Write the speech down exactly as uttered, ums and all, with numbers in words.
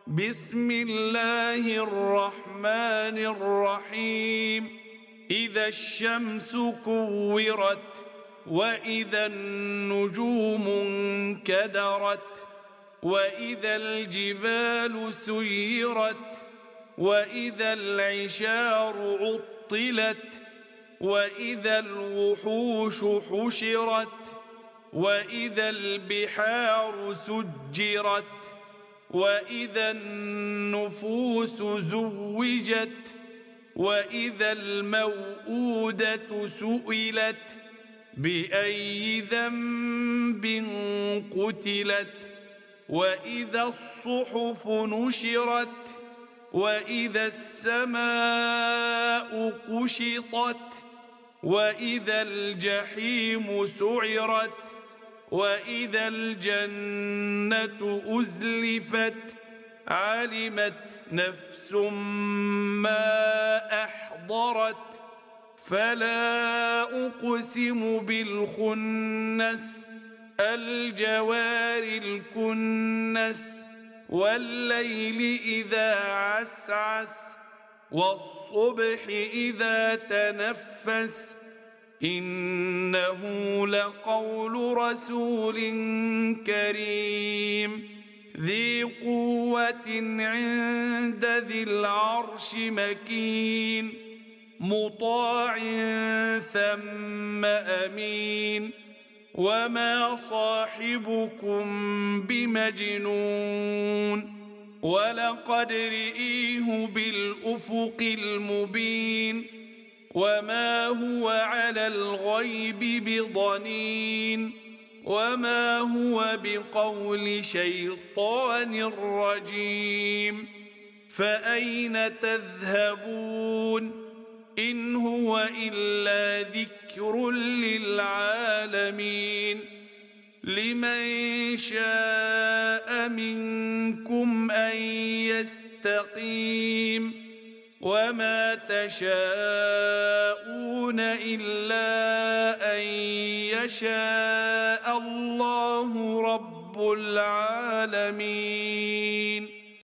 بسم الله الرحمن الرحيم إذا الشمس كورت وإذا النجوم انكدرت وإذا الجبال سيرت وإذا العشار عطلت وإذا الوحوش حشرت وإذا البحار سجرت وإذا النفوس زوجت وإذا الموءودة سئلت بأي ذنب قتلت وإذا الصحف نشرت وإذا السماء كشطت وإذا الجحيم سعرت وإذا الجنة أزلفت علمت نفس ما أحضرت فلا أقسم بالخنس الجوار الكنس والليل إذا عسعس والصبح إذا تنفس إنه لقول رسول كريم ذي قوة عند ذي العرش مكين مطاع ثم أمين وما صاحبكم بمجنون ولقد رئيه بالأفق المبين وما هو على الغيب بضنين وما هو بقول شيطان رجيم فأين تذهبون إن هو إلا ذكر للعالمين لمن شاء منكم أن يستقيم وما تشاءون إلا أن يشاء الله رب العالمين.